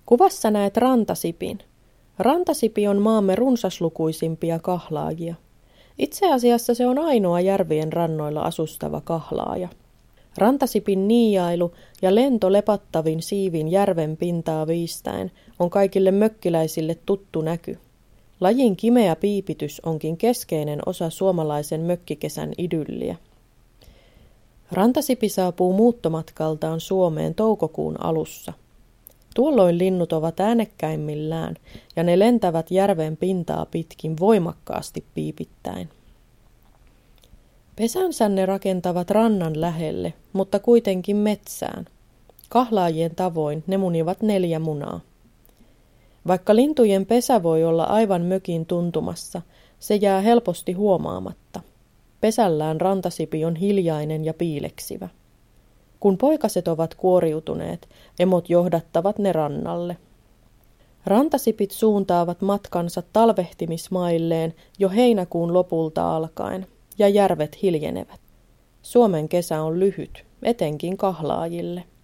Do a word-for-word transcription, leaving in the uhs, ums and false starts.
Kuvassa näet rantasipin. Rantasipi on maamme runsaslukuisimpia kahlaajia. Itse asiassa se on ainoa järvien rannoilla asustava kahlaaja. Rantasipin niiailu ja lento lepattavin siivin järven pintaa viistäen on kaikille mökkiläisille tuttu näky. Lajin kimeä piipitys onkin keskeinen osa suomalaisen mökkikesän idylliä. Rantasipi saapuu muuttomatkaltaan Suomeen toukokuun alussa. Tuolloin linnut ovat äänekkäimmillään ja ne lentävät järven pintaa pitkin voimakkaasti piipittäen. Pesänsä ne rakentavat rannan lähelle, mutta kuitenkin metsään. Kahlaajien tavoin ne munivat neljä munaa. Vaikka lintujen pesä voi olla aivan mökin tuntumassa, se jää helposti huomaamatta. Pesällään rantasipi on hiljainen ja piileksivä. Kun poikaset ovat kuoriutuneet, emot johdattavat ne rannalle. Rantasipit suuntaavat matkansa talvehtimismailleen jo heinäkuun lopulta alkaen, ja järvet hiljenevät. Suomen kesä on lyhyt, etenkin kahlaajille.